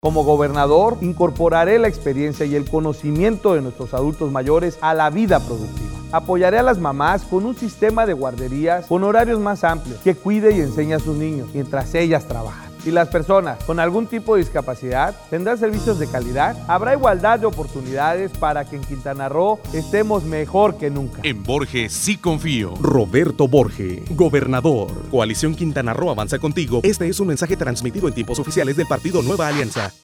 Como gobernador, incorporaré la experiencia y el conocimiento de nuestros adultos mayores a la vida productiva. Apoyaré a las mamás con un sistema de guarderías con horarios más amplios que cuide y enseñe a sus niños mientras ellas trabajan. Y las personas con algún tipo de discapacidad tendrán servicios de calidad. Habrá igualdad de oportunidades para que en Quintana Roo estemos mejor que nunca. En Borge sí confío. Roberto Borge, gobernador. Coalición Quintana Roo avanza contigo. Este es un mensaje transmitido en tiempos oficiales del partido Nueva Alianza.